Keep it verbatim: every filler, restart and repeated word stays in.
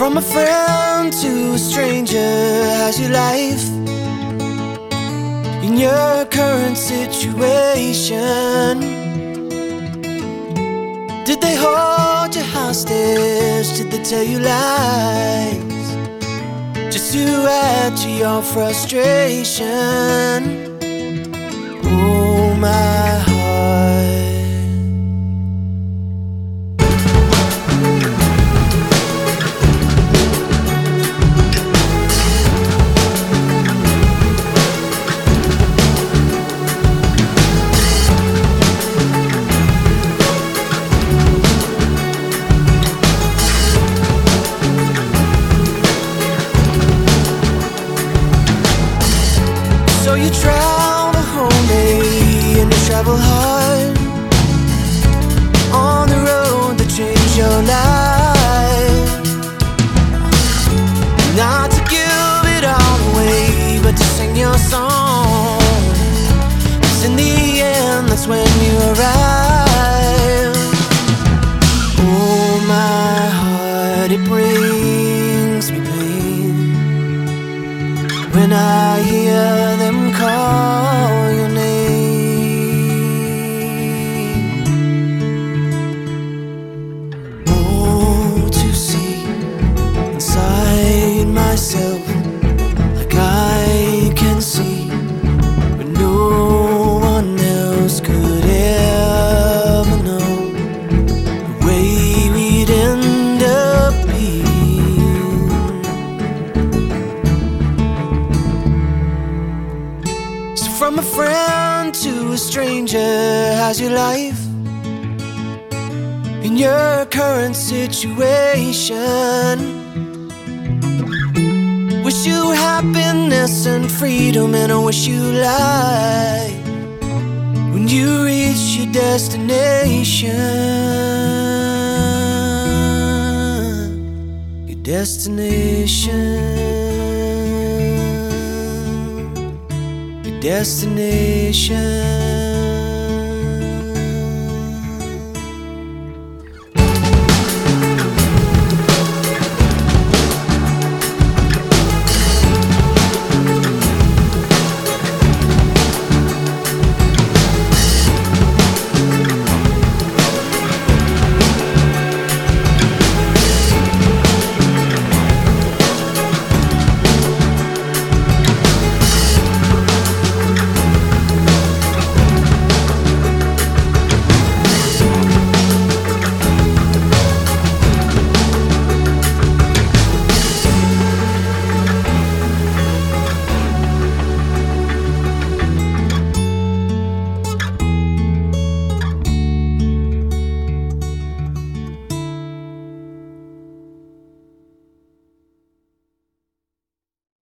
from a friend to a stranger, how's your life? In your current situation, did they hold you hostage? Did they tell you lies just to add to your frustration? Oh, my heart. So you travel home, baby, and you travel hard on the road that changed your life. Not to give it all away, but to sing your song, 'cause in the end, that's when you arrive. Oh, my heart, it brings me pain when I hear them call your name. Oh, to see inside myself like I can see, but no one else could ever know the way we'd end up being. From a friend to a stranger, how's your life? In your current situation, wish you happiness and freedom, and I wish you life when you reach your destination. Your destination. Destination.